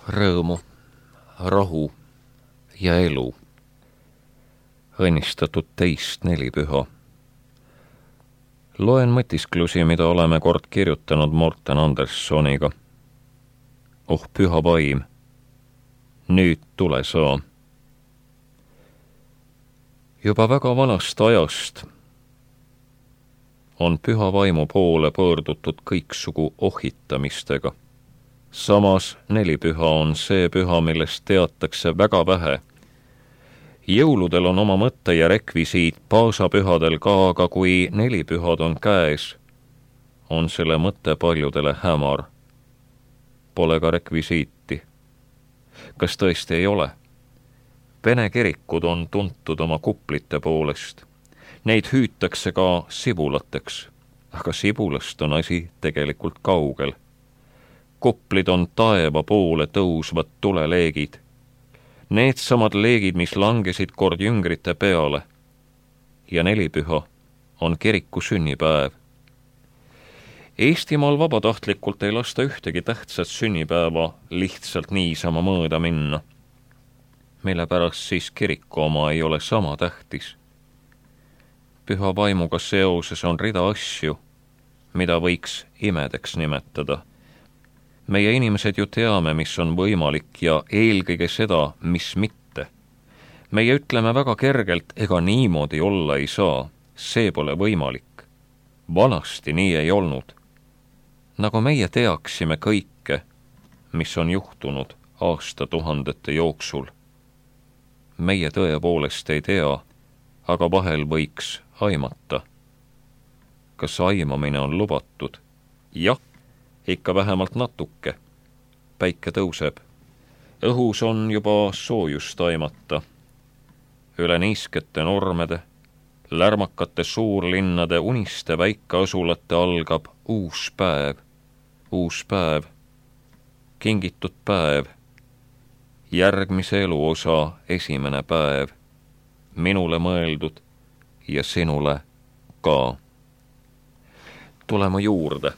rõõmu, rahu ja elu. Õnnistatud teist nelipüha. Loen mõtisklusi, mida oleme kord kirjutanud Morten Anderssoniga. Oh püha vaim, nüüd tule saa. Juba väga vanast ajast on püha vaimu poole pöördutud kõiksugu ohitamistega. Samas nelipüha on see püha, millest teatakse väga vähe. Jõuludel on oma mõtte ja rekvisiit, paasapühadel ka, aga kui nelipühad on käes, on selle mõte paljudele hämar. Pole ka rekvisiiti. Kas tõesti ei ole? Vene kirikud on tuntud oma kuplite poolest. Neid hüütakse ka sibulateks, aga sibulast on asi tegelikult kaugel. Kuplid on taeva poole tõusvad tuleleegid. Needsamad leegid, mis langesid kord jüngrite peale. Ja nelipüha on kiriku sünnipäev. Eestimaal vabatahtlikult ei lasta ühtegi tähtsat sünnipäeva lihtsalt niisama mööda minna. Mille pärast siis kiriku oma ei ole sama tähtis. Püha vaimuga seoses on rida asju, mida võiks imedeks nimetada. Meie inimesed ju teame, mis on võimalik ja eelkõige seda, mis mitte. Meie ütleme väga kergelt, ega niimoodi olla ei saa, see pole võimalik. Vanasti nii ei olnud. Nagu meie teaksime kõike, mis on juhtunud aastatuhandete jooksul. Meie tõepoolest ei tea, aga vahel võiks aimata. Kas aimamine on lubatud? Jah, ikka vähemalt natuke. Päike tõuseb. Õhus on juba soojust aimata. Üle niiskete normede, lärmakate suurlinnade uniste väikeasulate algab uus päev. Uus päev. Kingitud päev. Järgmise eluosa esimene päev. Minule mõeldud ja sinule ka. Tulema juurde.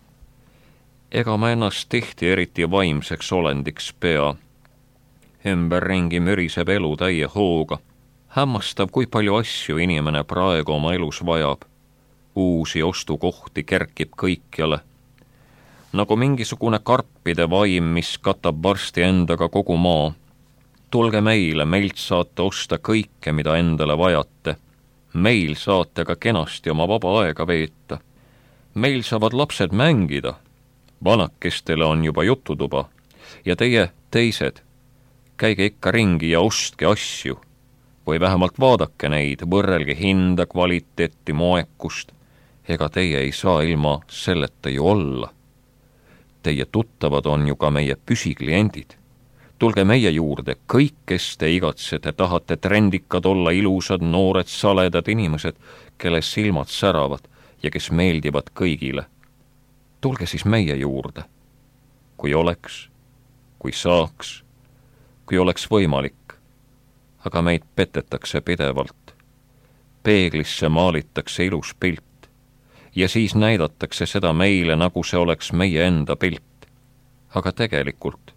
Ega ma ennast tihti eriti vaimseks olendiks pea. Ümberringi müriseb elu täie hooga. Hämmastav, kui palju asju inimene praegu oma elus vajab. Uusi ostukohti kerkib kõikjale. Nagu mingisugune karpide vaim, mis katab varsti endaga kogu maa. Tulge meile, meilt saate osta kõike, mida endale vajate. Meil saate ka kenasti oma vaba aega veeta. Meil saavad lapsed mängida. Vanakestele on juba jututuba. Ja teie teised, käige ikka ringi ja ostke asju. Või vähemalt vaadake neid, võrrelge hinda, kvaliteeti, moekust. Ega teie ei saa ilma selleta ju olla. Teie tuttavad on ju ka meie püsikliendid. Tulge meie juurde, kõik, kes te igatsete, tahate trendikad olla, ilusad, noored, saledad inimesed, kelle silmad säravad ja kes meeldivad kõigile. Tulge siis meie juurde. Kui oleks, kui saaks, kui oleks võimalik. Aga meid petetakse pidevalt. Peeglisse maalitakse ilus pilt. Ja siis näidatakse seda meile, nagu see oleks meie enda pilt. Aga tegelikult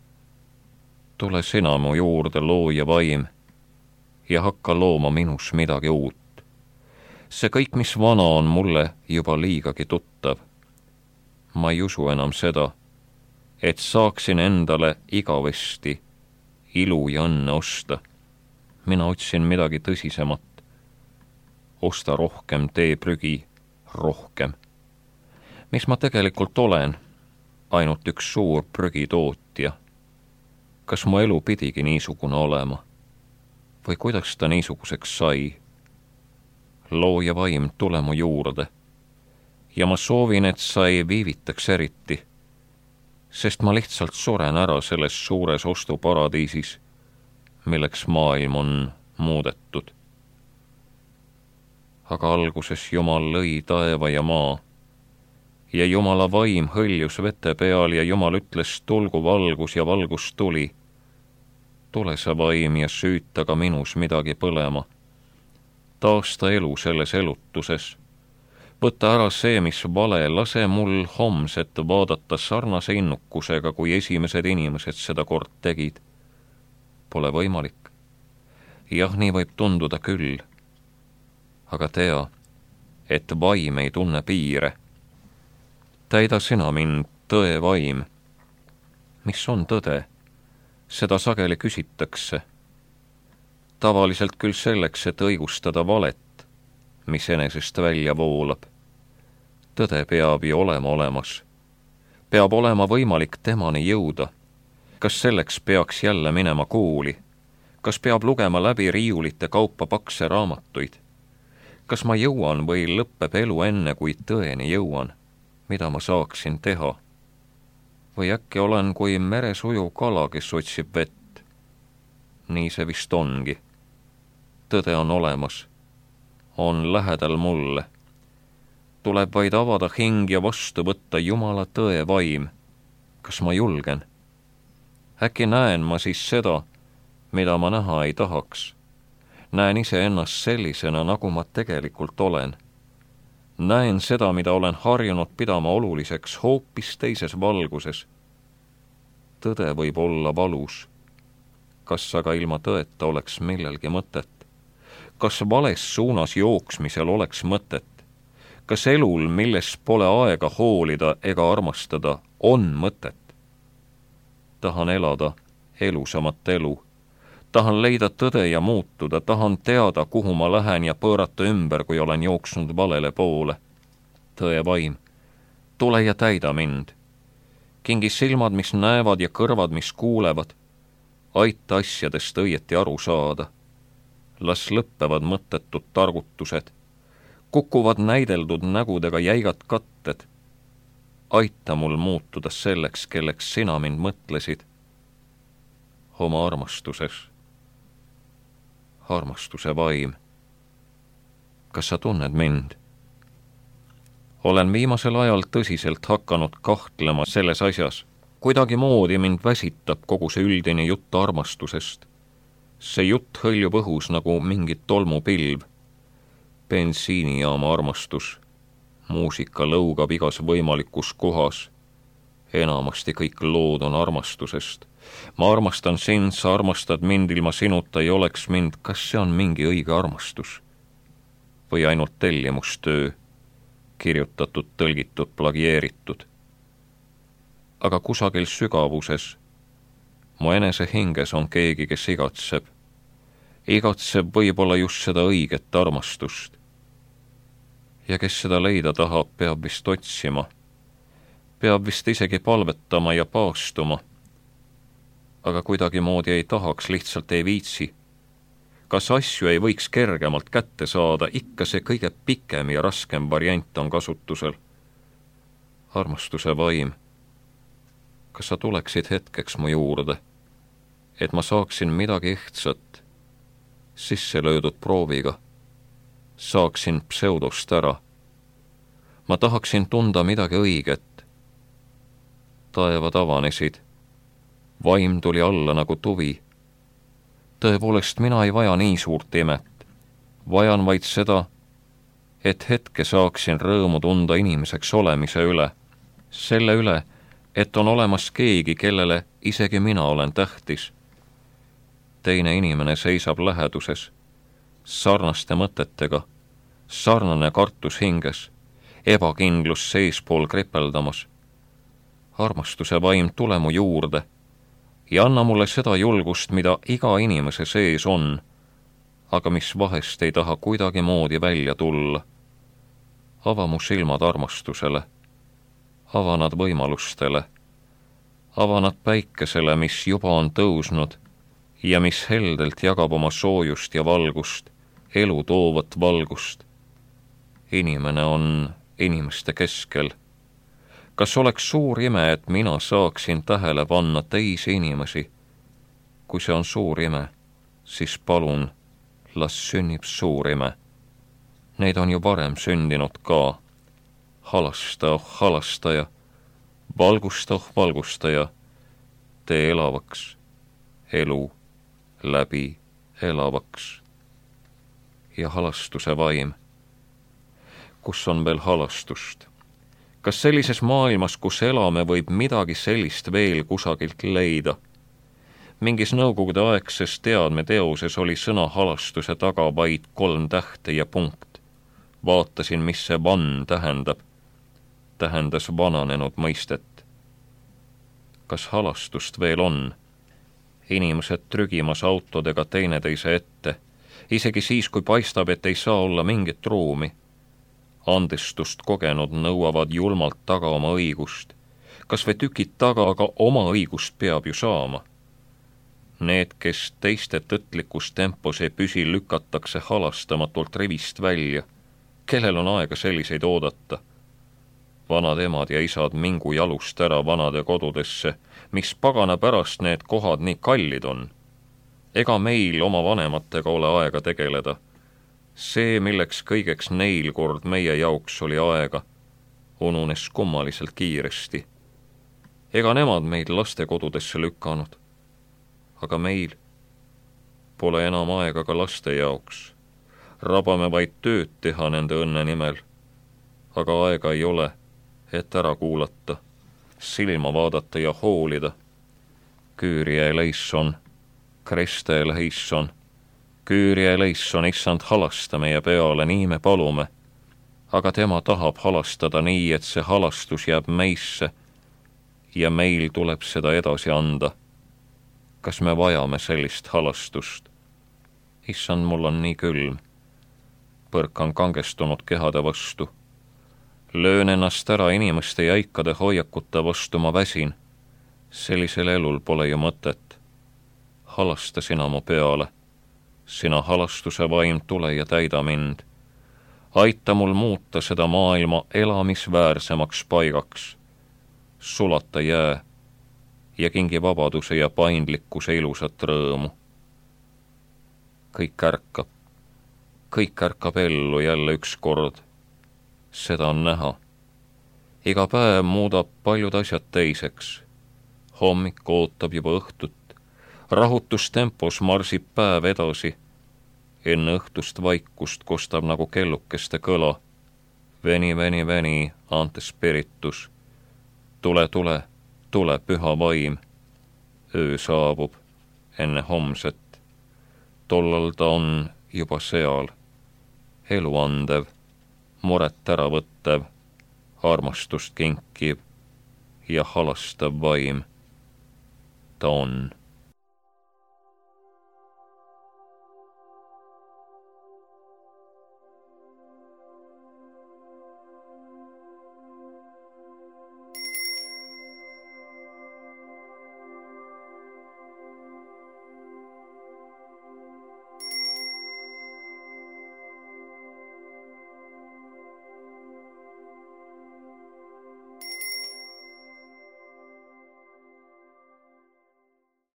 tule sina mu juurde, looja vaim, ja hakka looma minus midagi uut. See kõik, mis vana on mulle juba liigagi tuttav. Ma ei usu enam seda, et saaksin endale igavesti ilu ja õnne osta. Mina otsin midagi tõsisemat. Osta rohkem, tee prügi rohkem. Mis ma tegelikult olen? Ainult üks suur prügitootja. Kas mu elu pidigi niisugune olema? Või kuidas ta niisuguseks sai? Looja vaim, tule mu juurde. Ja ma soovin, et sa ei viivitaks eriti, sest ma lihtsalt suren ära selles suures ostuparadiisis, milleks maailm on muudetud. Aga alguses Jumal lõi taeva ja maa, ja Jumala vaim hõljus vete peal ja Jumal ütles, tulgu valgus ja valgus tuli. Tule sa vaim ja süüta ka minus midagi põlema. Taasta elu selles elutuses. Võta ära see, mis vale, lase mul homset vaadata sarnase innukusega, kui esimesed inimesed seda kord tegid. Pole võimalik. Jah, nii võib tunduda küll. Aga tea, et vaim ei tunne piire. Täida sina mind, tõe vaim. Mis on tõde? Seda sageli küsitakse. Tavaliselt küll selleks, et õigustada valet, mis enesest välja voolab. Tõde peab ju olema olemas. Peab olema võimalik temani jõuda. Kas selleks peaks jälle minema kooli? Kas peab lugema läbi riiulite kaupa pakse raamatuid? Kas ma jõuan või lõppeb elu enne, kui tõeni jõuan? Mida ma saaksin teha? Või äkki olen kui meres ujuv kala, kes otsib vett? Nii see vist ongi. Tõde on olemas. On lähedal mulle. Tuleb vaid avada hing ja vastu võtta Jumala tõe vaim. Kas ma julgen? Äkki näen ma siis seda, mida ma näha ei tahaks? Näen iseennast sellisena, nagu ma tegelikult olen. Näen seda, mida olen harjunud pidama oluliseks hoopis teises valguses. Tõde võib olla valus. Kas aga ilma tõeta oleks millelgi mõtet? Kas vales suunas jooksmisel oleks mõtet? Kas elul, milles pole aega hoolida ega armastada, on mõtet? Tahan elada elusamat elu. Tahan leida tõde ja muutuda, tahan teada, kuhu ma lähen ja pöörata ümber, kui olen jooksnud valele poole. Tõe vaim, tule ja täida mind. Kingi silmad, mis näevad ja kõrvad, mis kuulevad. Aita asjadest õieti aru saada. Las lõppevad mõttetud targutused. Kukuvad näideldud nägudega jäigad katted. Aita mul muutuda selleks, kelleks sina mind mõtlesid. Oma armastuses. Armastuse vaim. Kas sa tunned mind? Olen viimasel ajal tõsiselt hakanud kahtlema selles asjas. Kuidagimoodi mind väsitab kogu see üldine jutt armastusest. See jutt hõljub õhus nagu mingi tolmupilv. Bensiinijaama armastus. Muusika lõugab igas võimalikus kohas. Enamasti kõik lood on armastusest. Ma armastan sind, sa armastad mind, ilma sinuta ei oleks mind. Kas see on mingi õige armastus? Või ainult tellimustöö? Kirjutatud, tõlgitud, plagieeritud. Aga kusagil sügavuses, mu enese hinges on keegi, kes igatseb. Igatseb võib-olla just seda õiget armastust. Ja kes seda leida tahab, peab vist otsima. Peab vist isegi palvetama ja paastuma. Aga kuidagimoodi ei tahaks, lihtsalt ei viitsi. Kas asju ei võiks kergemalt kätte saada, ikka see kõige pikem ja raskem variant on kasutusel. Armastuse vaim. Kas sa tuleksid hetkeks mu juurde, et ma saaksin midagi ehtsat, sisse löödud prooviga, saaksin pseudost ära. Ma tahaksin tunda midagi õiget. Taevad avanesid. Vaim tuli alla nagu tuvi. Tõepoolest, mina ei vaja nii suurt imet. Vajan vaid seda, et hetke saaksin rõõmu tunda inimeseks olemise üle. Selle üle, et on olemas keegi, kellele isegi mina olen tähtis. Teine inimene seisab läheduses, sarnaste mõtetega, sarnane kartus hinges, ebakindlus seespool kripeldamas. Armastuse vaim, tule mu juurde ja anna mulle seda julgust, mida iga inimese sees on, aga mis vahest ei taha kuidagimoodi välja tulla. Ava mu silmad armastusele, ava nad võimalustele, ava nad päikesele, mis juba on tõusnud ja mis heldelt jagab oma soojust ja valgust, elu toovat valgust. Inimene on inimeste keskel. Kas oleks suur ime, et mina saaksin tähele panna teisi inimesi? Kui see on suur ime, siis palun, las sünnib suur ime. Neid on ju varem sündinud ka. Halasta, oh halastaja, valgusta, oh valgustaja, tee elavaks, elu läbi elavaks. Ja halastuse vaim. kus on veel halastust? Kas sellises maailmas, kus elame, võib midagi sellist veel kusagilt leida? Mingis nõukogude aegses teadmeteoses oli sõna halastuse taga vaid 3 tähte ja punkt. Vaatasin, mis see van tähendab. Tähendas vananenud mõistet. Kas halastust veel on? Inimesed trügimas autodega teineteise ette, isegi siis, kui paistab, et ei saa olla mingit ruumi. Andestust kogenud nõuavad julmalt taga oma õigust. Kas või tükid taga, aga oma õigust peab ju saama. Need, kes teiste tõtlikus tempos ei püsi, lükatakse halastamatult rivist välja. Kellel on aega selliseid oodata? Vanad emad ja isad mingu jalust ära vanade kodudesse, mis pagana pärast need kohad nii kallid on. Ega meil oma vanematega ole aega tegeleda. See, milleks kõigeks neil kord meie jauks oli aega, ununes kummaliselt kiiresti. Ega nemad meid lastekodudesse lükanud. Aga meil pole enam aega ka laste jaoks. Rabame vaid tööd teha nende õnne nimel. Aga aega ei ole, et ära kuulata, silma vaadata ja hoolida. Kyrie eleison, Kriste eleison, Kyrie eleison, issand, halasta meie peale, nii me palume. Aga tema tahab halastada nii, et see halastus jääb meisse ja meil tuleb seda edasi anda. Kas me vajame sellist halastust? Issand, mul on nii külm. Põrkan kangestunud kehade vastu. Löön ennast ära inimeste jäikade hoiakute vastu, ma väsin. Sellisel elul pole ju mõtet. Halasta sina mu peale. Sina halastuse vaim, tule ja täida mind. Aita mul muuta seda maailma elamisväärsemaks paigaks. Sulata jää ja kingi vabaduse ja paindlikkuse ilusat rõõmu. Kõik ärkab ellu jälle üks kord. Seda on näha. Iga päev muudab paljud asjad teiseks. Hommik ootab juba õhtut. Rahutustempos marsib päev edasi. Enne õhtust vaikust kostab nagu kellukeste kõla. Veni, veni, veni, ante spiritus. Tule, püha vaim. Öö saabub enne homset. Tollal ta on juba seal. Eluandev, muret ära võttev, armastust kinkiv ja halastav vaim. Ta on.